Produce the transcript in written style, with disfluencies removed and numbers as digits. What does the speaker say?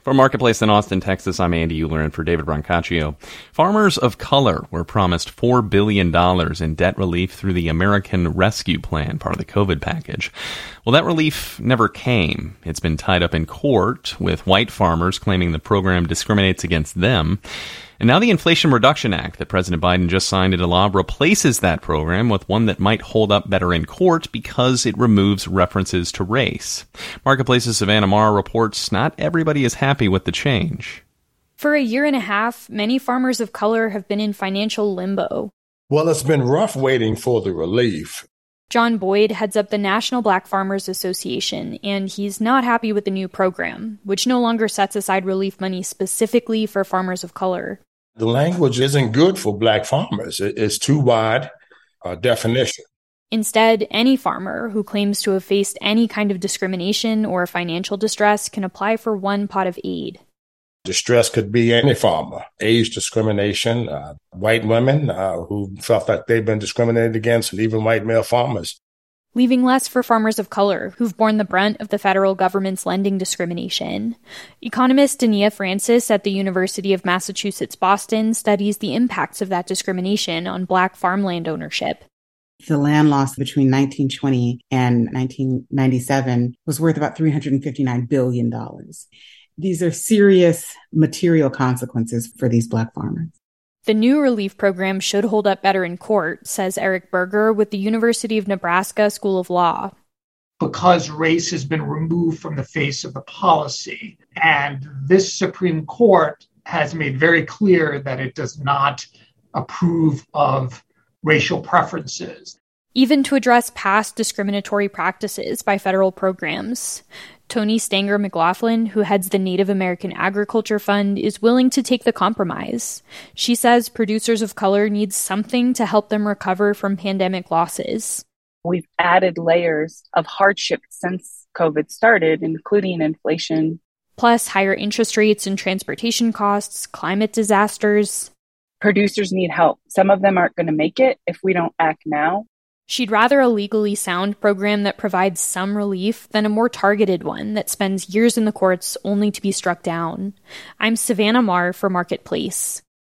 For Marketplace in Austin, Texas, I'm Andy Euler, and for David Brancaccio. Farmers of color were promised $4 billion in debt relief through the American Rescue Plan, part of the COVID package. Well, that relief never came. It's been tied up in court, with white farmers claiming the program discriminates against them. And now the Inflation Reduction Act that President Biden just signed into law replaces that program with one that might hold up better in court because it removes references to race. Marketplace's Savannah Marr reports not everybody is happy with the change. For a year and a half, many farmers of color have been in financial limbo. Well, it's been rough waiting for the relief. John Boyd heads up the National Black Farmers Association, and he's not happy with the new program, which no longer sets aside relief money specifically for farmers of color. The language isn't good for Black farmers. It's too wide a definition. Instead, any farmer who claims to have faced any kind of discrimination or financial distress can apply for one pot of aid. Distress could be any farmer, age discrimination, white women who felt like they've been discriminated against, and even white male farmers. Leaving less for farmers of color who've borne the brunt of the federal government's lending discrimination. Economist Dania Francis at the University of Massachusetts Boston studies the impacts of that discrimination on Black farmland ownership. The land loss between 1920 and 1997 was worth about $359 billion. These are serious material consequences for these Black farmers. The new relief program should hold up better in court, says Eric Berger with the University of Nebraska School of Law. Because race has been removed from the face of the policy, and this Supreme Court has made very clear that it does not approve of racial preferences. Even to address past discriminatory practices by federal programs. Tony Stanger McLaughlin, who heads the Native American Agriculture Fund, is willing to take the compromise. She says producers of color need something to help them recover from pandemic losses. We've added layers of hardship since COVID started, including inflation. Plus higher interest rates and transportation costs, climate disasters. Producers need help. Some of them aren't going to make it if we don't act now. She'd rather a legally sound program that provides some relief than a more targeted one that spends years in the courts only to be struck down. I'm Savannah Marr for Marketplace.